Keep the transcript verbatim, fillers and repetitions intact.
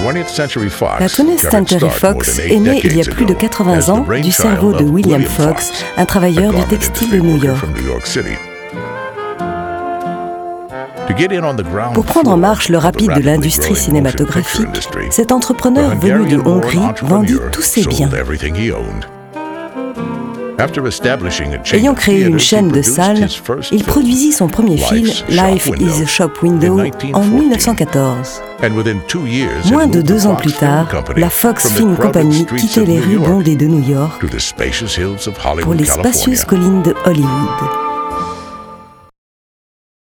La twentieth Century Fox est née il y a plus de quatre-vingts ans du cerveau de William Fox, un travailleur du textile de New York. Pour prendre en marche le rapide de l'industrie cinématographique, cet entrepreneur venu de Hongrie vendit tous ses biens. Ayant créé une chaîne de salles, il produisit son premier film, Life is a Shop Window, en mille neuf cent quatorze. Moins de deux ans plus tard, la Fox Film Company quittait les rues bondées de New York pour les spacieuses collines de Hollywood.